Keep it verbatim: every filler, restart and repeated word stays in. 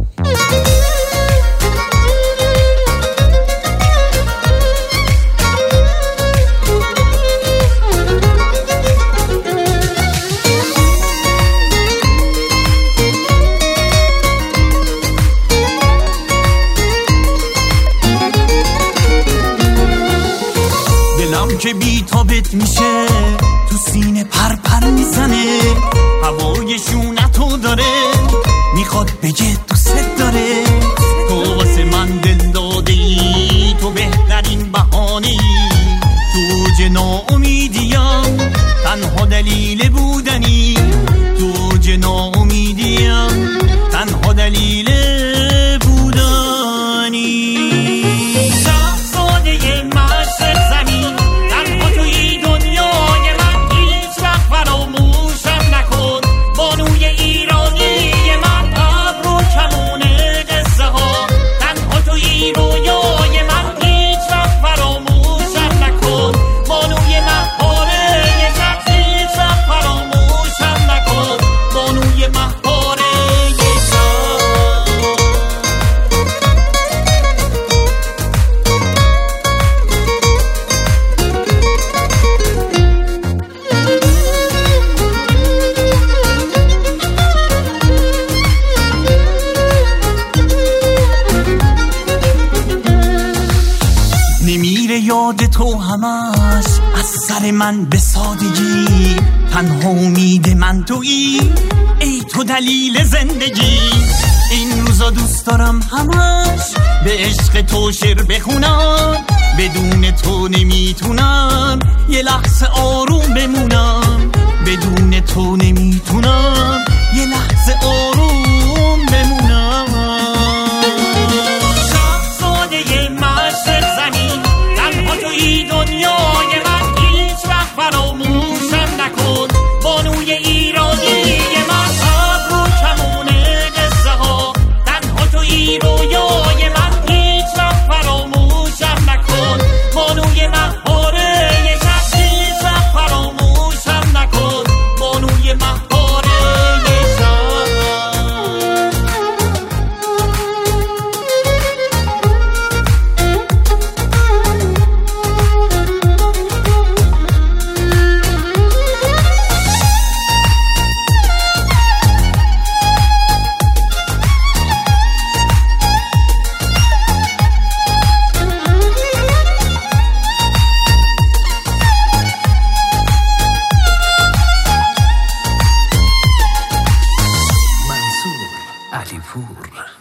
که بی تابت میشه تو سینه پر پر میزنه، هوای شونتو داره میخواد بگه دوست داره. تو واسه من دل داده ای، تو بهترین بهانه ای، تو جه ناامیدیم تنها دلیل بودنی، تو جه ناامیدیم تنها دلیل بودنی. نمیره یاد تو همش از سر من به سادگی، تنها امید من تویی، ای تو دلیل زندگی. این روزا دوست دارم همش به عشق تو شعر بخونم، بدون تو نمیتونم یه لحظه آروم بمونم، بدون تو نمیتونم یه لحظه آروم بمونم. شاهزاده مشرق زمین، تنها توی دنیای من، هیچ وقت فراموشم نکن، بانوی ایرانی من، ابرو کمونه قصه ها، تنها توی رویای من، هیچ وقت فراموشم نکن، بانوی مهاره شب، هیچ وقت فراموشم نکن، بانوی مهاره شب. علی پور.